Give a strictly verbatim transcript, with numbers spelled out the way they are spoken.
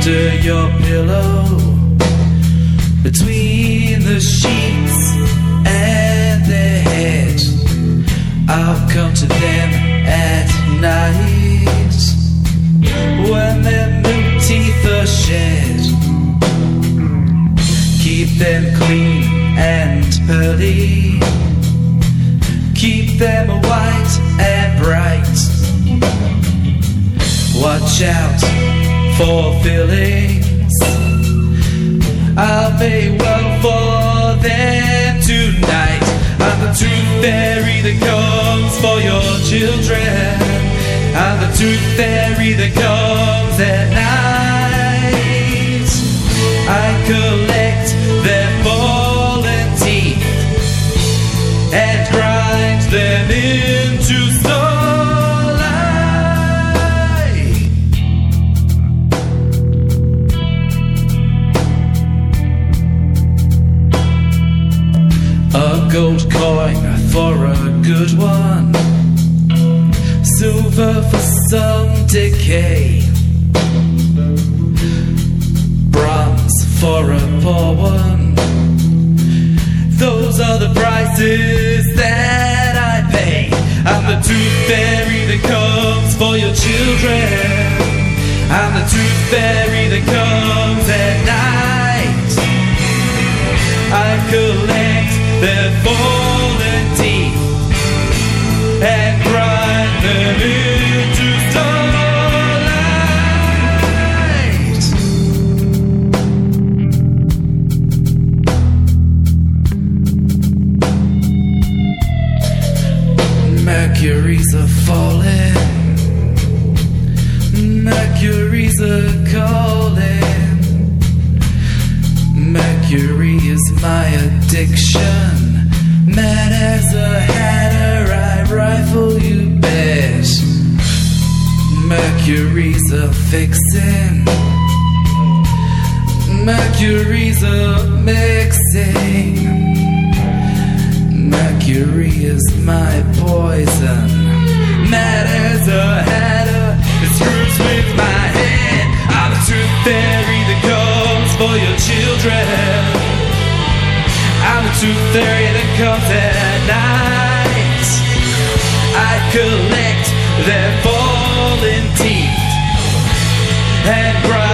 under your pillow, between the sheets and their head. I'll come to them at night when their milk teeth are shed. Keep them clean and pearly, keep them white and bright. Watch out for fillings, I'll pay well for them tonight. I'm the tooth fairy that comes for your children. I'm the tooth fairy that comes at night. I collect their fallen teeth and grind them into starlight. A gold coin for a good one, silver for some decay, bronze for a poor one. Those are the prices that I pay. I'm the tooth fairy that comes for your children. I'm the tooth fairy that comes at night. I collect their fallen teeth and grind them into starlight. Mercury's a falling, Mercury's a calling. Mercury is my addiction. Mad as a hatter, I rifle you bet. Mercury's a fixin', Mercury's a mixing. Mercury is my poison. Mad as a hatter, it screws with my head. I'm a tooth fairy that comes for your children. I'm a tooth fairy that comes at night. I collect their fallen teeth and grind